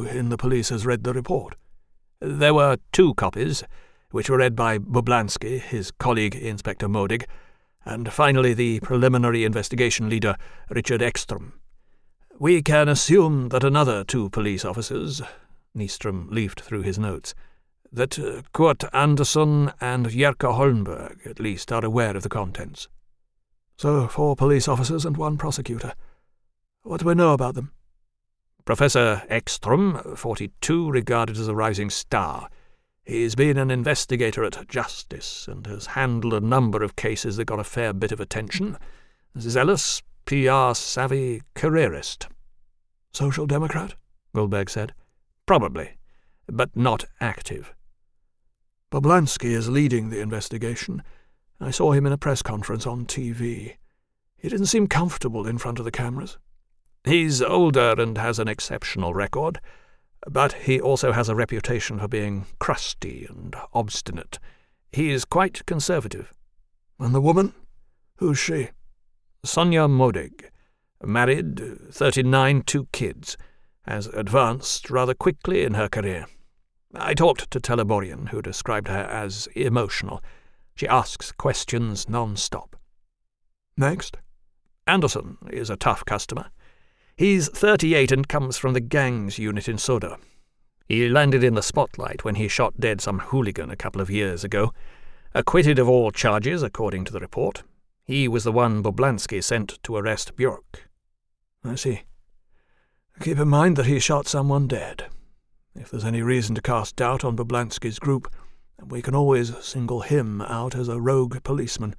in the police has read the report?" "There were 2 copies, which were read by Boblansky, his colleague Inspector Modig, and finally the preliminary investigation leader, Richard Ekstrom. We can assume that another 2 police officers," Nystrom leafed through his notes, "that Kurt Andersson and Jerker Holmberg, at least, are aware of the contents." "So 4 police officers and 1 prosecutor. What do we know about them?" "Professor Ekstrom, 42, regarded as a rising star. He's been an investigator at Justice and has handled a number of cases that got a fair bit of attention. Zealous, PR savvy, careerist." "Social Democrat?" Goldberg said. "Probably, but not active." "Boblansky is leading the investigation. I saw him in a press conference on TV. He didn't seem comfortable in front of the cameras." "He's older and has an exceptional record, but he also has a reputation for being crusty and obstinate. He's quite conservative." "And the woman? Who's she?" "Sonia Modig. Married, 39, 2 kids. Has advanced rather quickly in her career. I talked to Teleborian, who described her as emotional. She asks questions non-stop." "Next?" "Anderson is a tough customer. He's 38 and comes from the gangs unit in Soda. He landed in the spotlight when he shot dead some hooligan a couple of years ago. Acquitted of all charges, according to the report. He was the one Boblansky sent to arrest Björk." "I see. Keep in mind that he shot someone dead. If there's any reason to cast doubt on Boblansky's group, we can always single him out as a rogue policeman.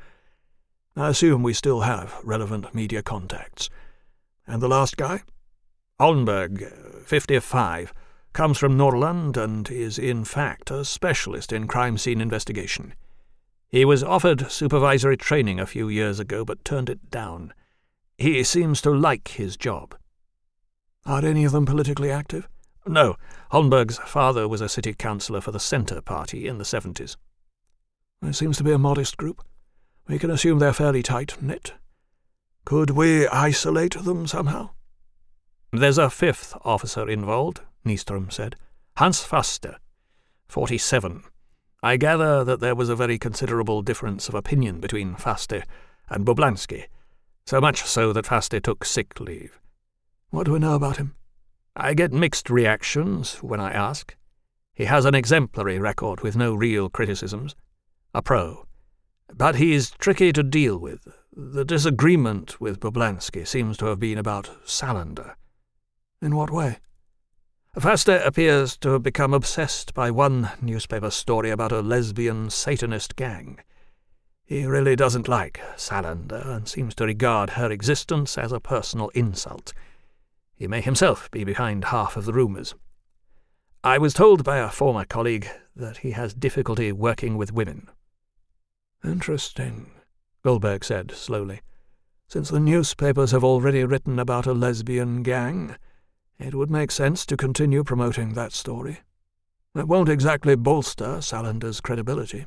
I assume we still have relevant media contacts. And the last guy?" "Holmberg, 55, comes from Norrland and is in fact a specialist in crime scene investigation. He was offered supervisory training a few years ago but turned it down. He seems to like his job." "Are any of them politically active?" "No. Holmberg's father was a city councillor for the Centre Party in the 70s. "It seems to be a modest group. We can assume they're fairly tight-knit. Could we isolate them somehow?" "There's a 5th officer involved," Nystrom said. "Hans Faste, 47. I gather that there was a very considerable difference of opinion between Faste and Boblansky, so much so that Faste took sick leave." "What do we know about him?" "I get mixed reactions when I ask. He has an exemplary record with no real criticisms. A pro. But he's tricky to deal with. The disagreement with Boblansky seems to have been about Salander." "In what way?" "Faste appears to have become obsessed by one newspaper story about a lesbian Satanist gang. He really doesn't like Salander and seems to regard her existence as a personal insult. He may himself be behind half of the rumours. I was told by a former colleague that he has difficulty working with women." "Interesting," Goldberg said slowly. "Since the newspapers have already written about a lesbian gang, it would make sense to continue promoting that story. It won't exactly bolster Salander's credibility."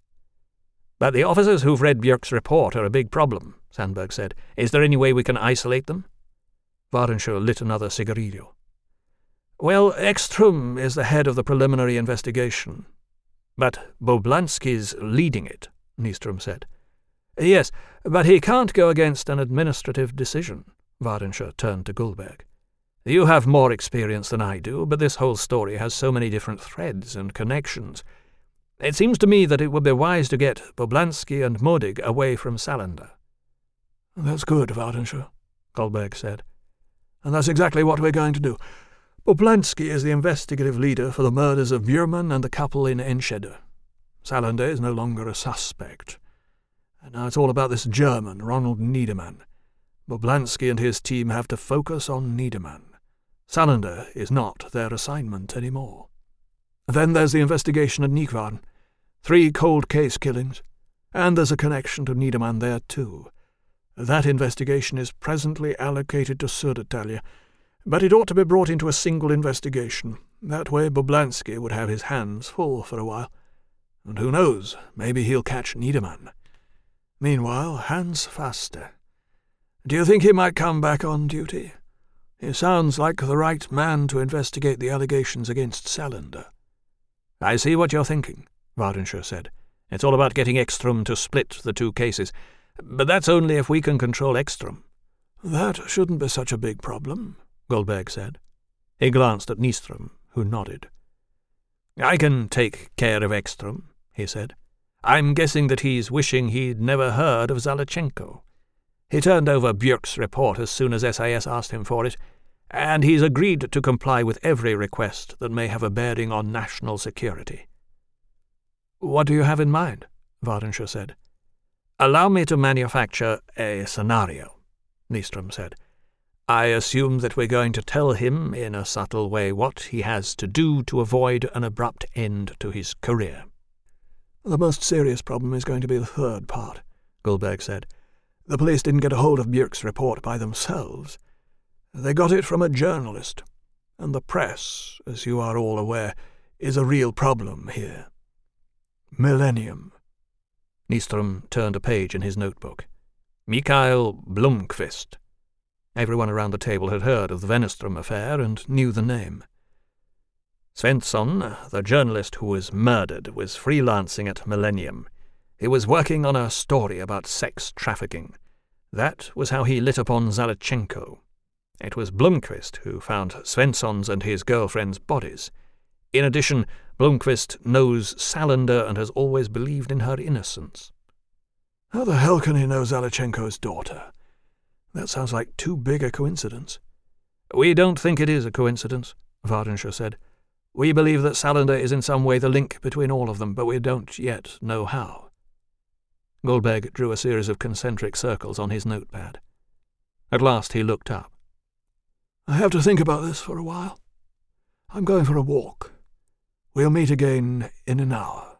"But the officers who've read Björk's report are a big problem," Sandberg said. "Is there any way we can isolate them?" Wardenschur lit another cigarillo. "Well, Ekstrom is the head of the preliminary investigation. But Boblansky's leading it," Nystrom said. "Yes, but he can't go against an administrative decision." Wardenschur turned to Goldberg. "You have more experience than I do, but this whole story has so many different threads and connections. It seems to me that it would be wise to get Boblansky and Modig away from Salander." "That's good, Wardenschur," Goldberg said. "And that's exactly what we're going to do. Boblansky is the investigative leader for the murders of Bjurman and the couple in Enschede. Salander is no longer a suspect. And now it's all about this German, Ronald Niedermann. Boblansky and his team have to focus on Niedermann. Salander is not their assignment anymore. Then there's the investigation at Nykvarn. 3 cold case killings. And there's a connection to Niedermann there too. That investigation is presently allocated to Södertälje, but it ought to be brought into a single investigation. That way Boblansky would have his hands full for a while. And who knows, maybe he'll catch Niedermann. Meanwhile, Hans Faste. Do you think he might come back on duty? He sounds like the right man to investigate the allegations against Salander. I see what you're thinking, Wardenshire said. It's all about getting Ekstrom to split the two cases. But that's only if we can control Ekstrom. That shouldn't be such a big problem, Goldberg said. He glanced at Nystrom, who nodded. I can take care of Ekstrom, he said. I'm guessing that he's wishing he'd never heard of Zalichenko. He turned over Björk's report as soon as SIS asked him for it, and he's agreed to comply with every request that may have a bearing on national security. What do you have in mind? Wardenshire said. Allow me to manufacture a scenario, Nystrom said. I assume that we're going to tell him in a subtle way what he has to do to avoid an abrupt end to his career. The most serious problem is going to be the third part, Goldberg said. The police didn't get a hold of Björk's report by themselves. They got it from a journalist, and the press, as you are all aware, is a real problem here. Millennium. Nystrom turned a page in his notebook. Mikael Blomqvist. Everyone around the table had heard of the Wennerström affair and knew the name. Svensson, the journalist who was murdered, was freelancing at Millennium. He was working on a story about sex trafficking. That was how he lit upon Zalichenko. It was Blomqvist who found Svensson's and his girlfriend's bodies. In addition, Blomqvist knows Salander and has always believed in her innocence. How the hell can he know Zalichenko's daughter? That sounds like too big a coincidence. We don't think it is a coincidence, Wardenshire said. We believe that Salander is in some way the link between all of them, but we don't yet know how. Goldberg drew a series of concentric circles on his notepad. At last he looked up. I have to think about this for a while. I'm going for a walk. We'll meet again in an hour.